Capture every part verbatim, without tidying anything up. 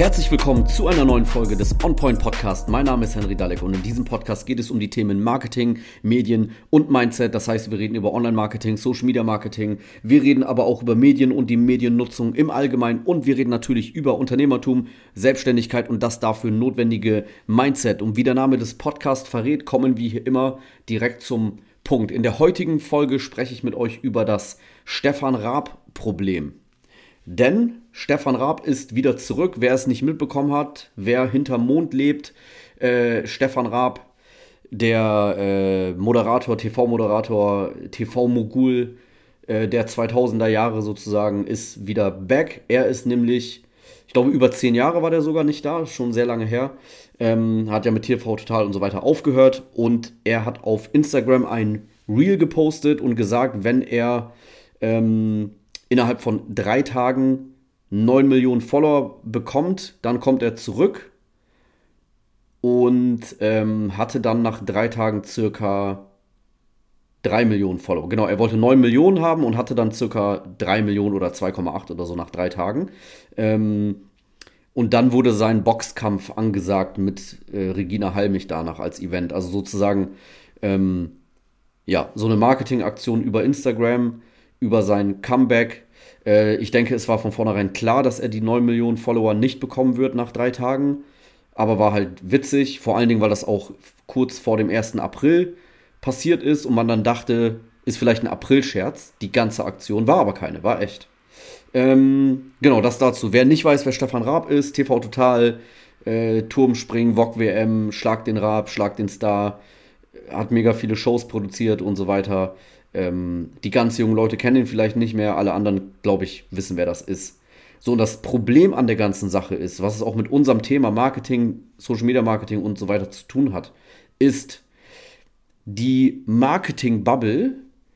Herzlich willkommen zu einer neuen Folge des OnPoint Podcast. Mein Name ist Henry Dalek und in diesem Podcast geht es um die Themen Marketing, Medien und Mindset. Das heißt, wir reden über Online-Marketing, Social-Media-Marketing. Wir reden aber auch über Medien und die Mediennutzung im Allgemeinen und wir reden natürlich über Unternehmertum, Selbstständigkeit und das dafür notwendige Mindset. Und wie der Name des Podcasts verrät, kommen wir hier immer direkt zum Punkt. In der heutigen Folge spreche ich mit euch über das Stefan Raab-Problem. Denn Stefan Raab ist wieder zurück. Wer es nicht mitbekommen hat, wer hinterm Mond lebt, äh, Stefan Raab, der äh, Moderator, T V-Moderator, T V-Mogul äh, der zweitausender Jahre sozusagen, ist wieder back. Er ist nämlich, ich glaube, über zehn Jahre war der sogar nicht da, schon sehr lange her. Ähm, hat ja mit T V Total und so weiter aufgehört und er hat auf Instagram ein Reel gepostet und gesagt, wenn er ähm, innerhalb von drei Tagen neun Millionen Follower bekommt, dann kommt er zurück und ähm, hatte dann nach drei Tagen circa drei Millionen Follower. Genau, er wollte neun Millionen haben und hatte dann circa drei Millionen oder zwei Komma acht oder so nach drei Tagen. Ähm, und dann wurde sein Boxkampf angesagt mit äh, Regina Halmich danach als Event. Also sozusagen ähm, ja, so eine Marketingaktion über Instagram, über sein Comeback. Äh, ich denke, es war von vornherein klar, dass er die neun Millionen Follower nicht bekommen wird nach drei Tagen. Aber war halt witzig, vor allen Dingen, weil das auch kurz vor dem ersten April passiert ist und man dann dachte, ist vielleicht ein April-Scherz. Die ganze Aktion war aber keine, war echt. Ähm, genau, das dazu. Wer nicht weiß, wer Stefan Raab ist, T V Total, äh, Turmspringen, V O G W M, Schlag den Raab, Schlag den Star, hat mega viele Shows produziert und so weiter. Ähm, die ganz jungen Leute kennen ihn vielleicht nicht mehr, alle anderen, glaube ich, wissen, wer das ist. So, und das Problem an der ganzen Sache ist, was es auch mit unserem Thema Marketing, Social Media Marketing und so weiter zu tun hat, ist die Marketing-Bubble,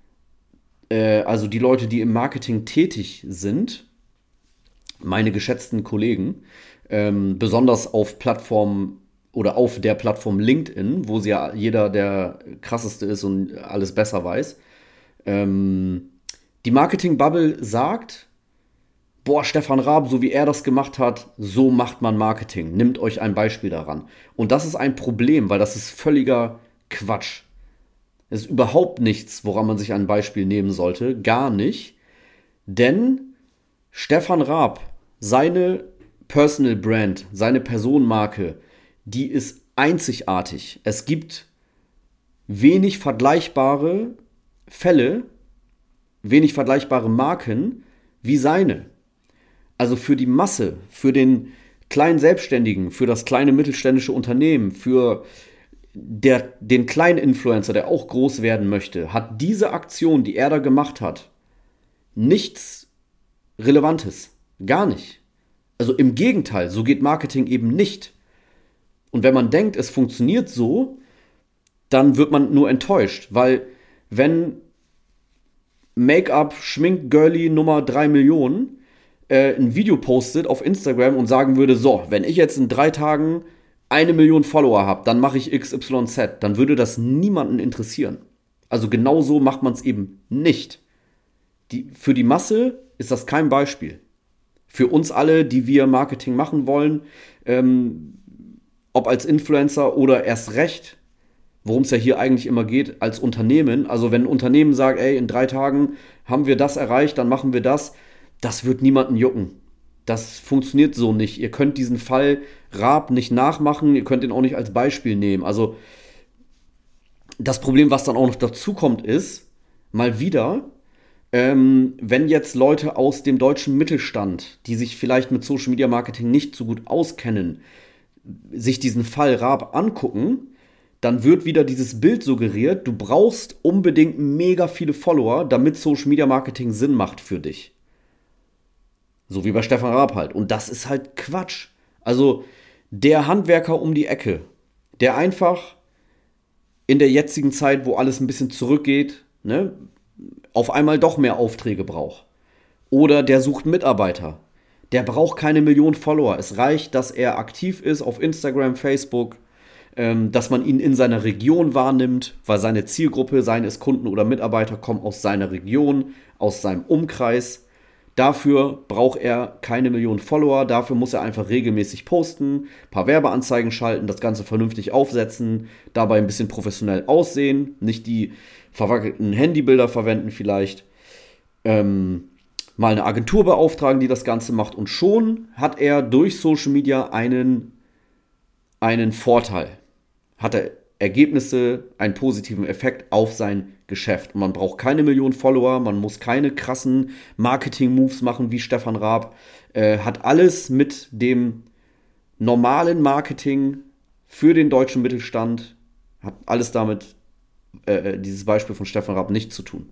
äh, also die Leute, die im Marketing tätig sind, meine geschätzten Kollegen, ähm, besonders auf Plattformen oder auf der Plattform LinkedIn, wo sie ja jeder der krasseste ist und alles besser weiß. Ähm, die Marketing-Bubble sagt, boah, Stefan Raab, so wie er das gemacht hat, so macht man Marketing. Nimmt euch ein Beispiel daran. Und das ist ein Problem, weil das ist völliger Quatsch. Es ist überhaupt nichts, woran man sich ein Beispiel nehmen sollte. Gar nicht. Denn Stefan Raab, seine Personal Brand, seine Personenmarke, die ist einzigartig. Es gibt wenig vergleichbare Fälle, wenig vergleichbare Marken wie seine. Also für die Masse, für den kleinen Selbstständigen, für das kleine mittelständische Unternehmen, für der, den kleinen Influencer, der auch groß werden möchte, hat diese Aktion, die er da gemacht hat, nichts Relevantes. Gar nicht. Also im Gegenteil, so geht Marketing eben nicht. Und wenn man denkt, es funktioniert so, dann wird man nur enttäuscht, weil wenn Make-up, Schmink-Girlie Nummer drei Millionen äh, ein Video postet auf Instagram und sagen würde, so, wenn ich jetzt in drei Tagen eine Million Follower habe, dann mache ich X Y Z, dann würde das niemanden interessieren. Also genau so macht man es eben nicht. Die, für die Masse ist das kein Beispiel. Für uns alle, die wir Marketing machen wollen, ähm, ob als Influencer oder erst recht, worum es ja hier eigentlich immer geht, als Unternehmen. Also wenn ein Unternehmen sagt, ey, in drei Tagen haben wir das erreicht, dann machen wir das, das wird niemanden jucken. Das funktioniert so nicht. Ihr könnt diesen Fall Raab nicht nachmachen, ihr könnt ihn auch nicht als Beispiel nehmen. Also das Problem, was dann auch noch dazu kommt, ist, mal wieder, ähm, wenn jetzt Leute aus dem deutschen Mittelstand, die sich vielleicht mit Social Media Marketing nicht so gut auskennen, sich diesen Fall Raab angucken, dann wird wieder dieses Bild suggeriert, du brauchst unbedingt mega viele Follower, damit Social Media Marketing Sinn macht für dich. So wie bei Stefan Raab halt. Und das ist halt Quatsch. Also der Handwerker um die Ecke, der einfach in der jetzigen Zeit, wo alles ein bisschen zurückgeht, ne, auf einmal doch mehr Aufträge braucht. Oder der sucht Mitarbeiter. Der braucht keine Million Follower. Es reicht, dass er aktiv ist auf Instagram, Facebook, ähm, dass man ihn in seiner Region wahrnimmt, weil seine Zielgruppe, seien es Kunden oder Mitarbeiter, kommen aus seiner Region, aus seinem Umkreis. Dafür braucht er keine Millionen Follower, dafür muss er einfach regelmäßig posten, ein paar Werbeanzeigen schalten, das Ganze vernünftig aufsetzen, dabei ein bisschen professionell aussehen, nicht die verwackelten Handybilder verwenden vielleicht, ähm, mal eine Agentur beauftragen, die das Ganze macht, und schon hat er durch Social Media einen, einen Vorteil, hat er Ergebnisse, einen positiven Effekt auf sein Geschäft. Und man braucht keine Millionen Follower, man muss keine krassen Marketing-Moves machen wie Stefan Raab. Äh, hat alles mit dem normalen Marketing für den deutschen Mittelstand, hat alles damit, äh, dieses Beispiel von Stefan Raab, nichts zu tun.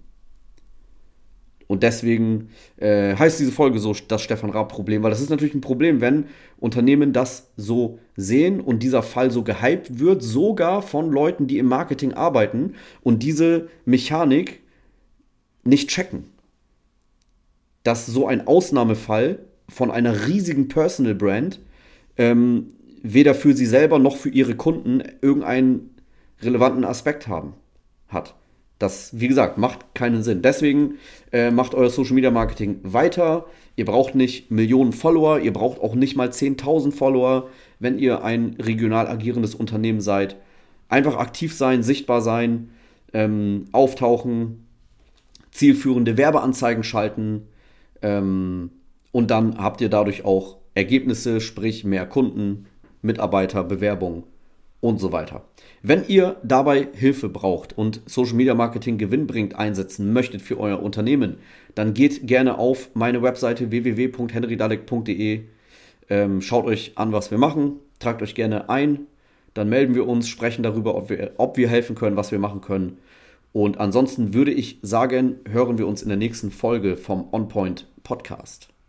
Und deswegen äh, heißt diese Folge so das Stefan Raab-Problem, weil das ist natürlich ein Problem, wenn Unternehmen das so sehen und dieser Fall so gehypt wird, sogar von Leuten, die im Marketing arbeiten und diese Mechanik nicht checken. Dass so ein Ausnahmefall von einer riesigen Personal Brand ähm, weder für sie selber noch für ihre Kunden irgendeinen relevanten Aspekt haben, hat. Das, wie gesagt, macht keinen Sinn. Deswegen äh, macht euer Social Media Marketing weiter. Ihr braucht nicht Millionen Follower, ihr braucht auch nicht mal zehntausend Follower, wenn ihr ein regional agierendes Unternehmen seid. Einfach aktiv sein, sichtbar sein, ähm, auftauchen, zielführende Werbeanzeigen schalten ähm, und dann habt ihr dadurch auch Ergebnisse, sprich mehr Kunden, Mitarbeiter, Bewerbungen und so weiter. Wenn ihr dabei Hilfe braucht und Social Media Marketing gewinnbringend einsetzen möchtet für euer Unternehmen, dann geht gerne auf meine Webseite w w w punkt henry dalek punkt d e. Ähm, schaut euch an, was wir machen, tragt euch gerne ein, dann melden wir uns, sprechen darüber, ob wir, ob wir helfen können, was wir machen können. Und ansonsten würde ich sagen, hören wir uns in der nächsten Folge vom OnPoint Podcast.